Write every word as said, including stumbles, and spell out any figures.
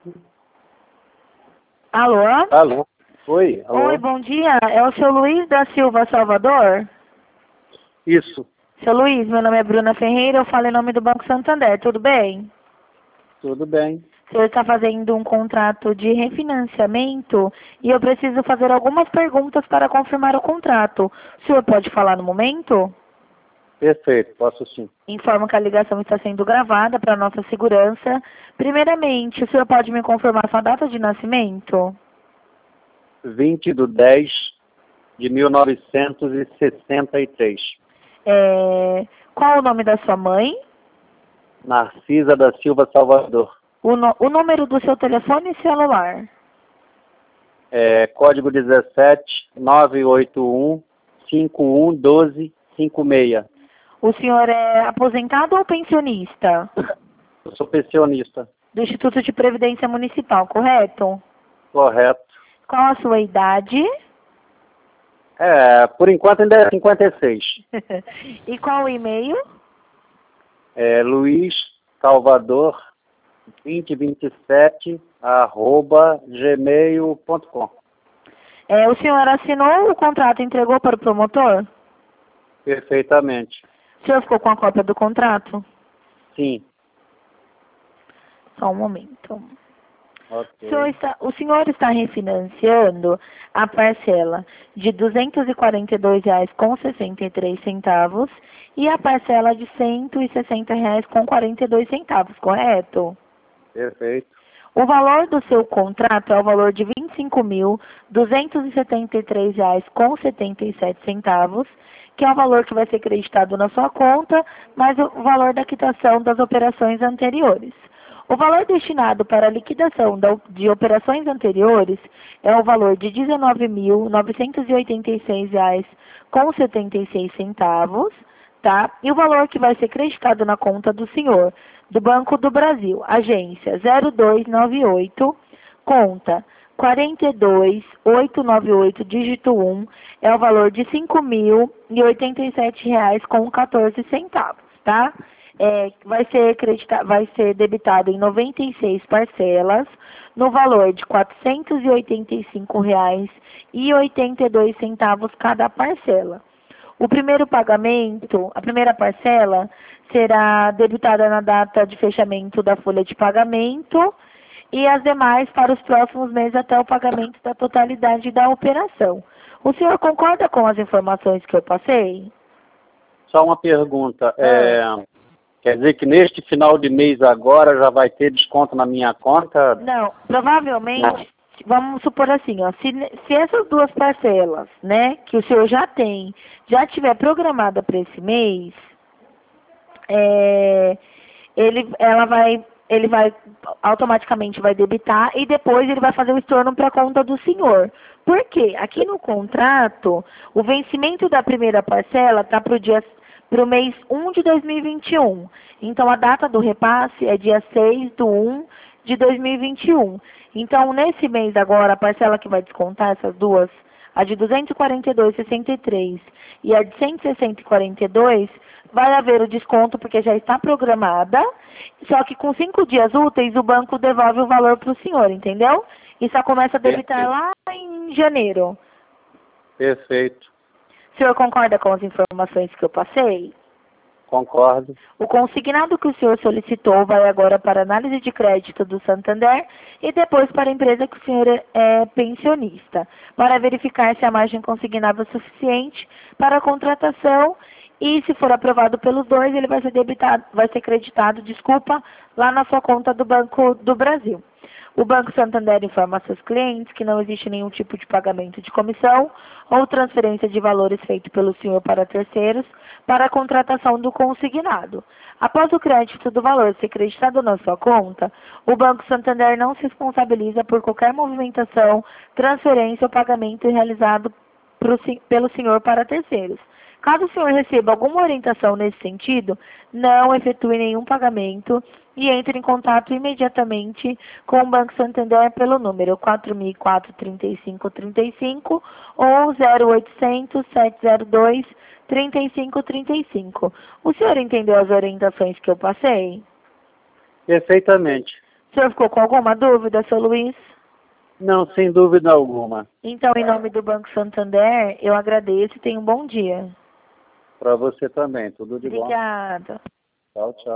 Alô? Alô? Oi, alô? Oi, bom dia. É o seu Luiz da Silva Salvador? Isso, Seu Luiz, meu nome é Bruna Ferreira, eu falo em nome do Banco Santander, tudo bem? tudo bem. O senhor está fazendo um contrato de refinanciamento e eu preciso fazer algumas perguntas para confirmar o contrato. O senhor pode falar no momento? Perfeito, posso sim. Informo que a ligação está sendo gravada para nossa segurança. Primeiramente, o senhor pode me confirmar sua data de nascimento? vinte de dez de mil novecentos e sessenta e três. É... Qual o nome da sua mãe? Narcisa da Silva Salvador. O, no... o número do seu telefone celular? É, código dezessete, nove oito um, cinco um um dois, cinco seis. O senhor é aposentado ou pensionista? Eu sou pensionista. Do Instituto de Previdência Municipal, correto? Correto. Qual a sua idade? É, por enquanto ainda é cinquenta e seis. E qual o e-mail? É Luiz Salvador dois mil e vinte e sete arroba gmail ponto com. É, o senhor assinou o contrato e entregou para o promotor? Perfeitamente. O senhor ficou com a cópia do contrato? Sim. Só um momento. Ok. O senhor está, o senhor está refinanciando a parcela de duzentos e quarenta e dois reais com sessenta e três centavos e a parcela de cento e sessenta reais com quarenta e dois centavos, correto? Perfeito. O valor do seu contrato é o valor de vinte e cinco mil duzentos e setenta e três reais com setenta e sete centavos, que é o valor que vai ser creditado na sua conta, mais o valor da quitação das operações anteriores. O valor destinado para a liquidação de operações anteriores é o valor de dezenove mil novecentos e oitenta e seis reais com setenta e seis centavos, tá? E o valor que vai ser creditado na conta do senhor, do Banco do Brasil, agência zero dois nove oito, conta quatro dois oito nove oito, dígito um, é o valor de cinco mil e oitenta e sete reais com quatorze centavos, tá? É, vai ser acreditado, vai ser debitado em noventa e seis parcelas, no valor de quatrocentos e oitenta e cinco reais e oitenta e dois centavos cada parcela. O primeiro pagamento, a primeira parcela, será debitada na data de fechamento da folha de pagamento e as demais para os próximos meses até o pagamento da totalidade da operação. O senhor concorda com as informações que eu passei? Só uma pergunta. Ah. É, quer dizer que neste final de mês agora já vai ter desconto na minha conta? Não, provavelmente, vamos supor assim, ó, se, se essas duas parcelas, né, que o senhor já tem, já tiver programada para esse mês, é, ele, ela vai, ele vai automaticamente vai debitar e depois ele vai fazer o estorno para a conta do senhor. Por quê? Aqui no contrato, o vencimento da primeira parcela está para o dia para o mês um de dois mil e vinte e um. Então, a data do repasse é dia seis de um de dois mil e vinte e um. Então, nesse mês agora, a parcela que vai descontar essas duas, a de duzentos e quarenta e dois reais e sessenta e três centavos e a de cento e sessenta e quarenta e dois, vai haver o desconto porque já está programada, só que com cinco dias úteis o banco devolve o valor para o senhor, entendeu? E só começa a debitar lá em janeiro. Perfeito. O senhor concorda com as informações que eu passei? Concordo. O consignado que o senhor solicitou vai agora para análise de crédito do Santander e depois para a empresa que o senhor é pensionista, para verificar se a margem consignável é suficiente para a contratação e, se for aprovado pelos dois, ele vai ser debitado, vai ser creditado, desculpa, lá na sua conta do Banco do Brasil. O Banco Santander informa a seus clientes que não existe nenhum tipo de pagamento de comissão ou transferência de valores feito pelo senhor para terceiros para a contratação do consignado. Após o crédito do valor ser creditado na sua conta, o Banco Santander não se responsabiliza por qualquer movimentação, transferência ou pagamento realizado pro, pelo senhor para terceiros. Caso o senhor receba alguma orientação nesse sentido, não efetue nenhum pagamento e entre em contato imediatamente com o Banco Santander pelo número quatro mil e quatro, trinta e cinco, trinta e cinco ou zero oitocentos, sete zero dois, trinta e cinco, trinta e cinco. O senhor entendeu as orientações que eu passei? Perfeitamente. O senhor ficou com alguma dúvida, seu Luiz? Não, sem dúvida alguma. Então, em nome do Banco Santander, eu agradeço e tenha um bom dia. Para você também, tudo de bom. Obrigada. Tchau, tchau.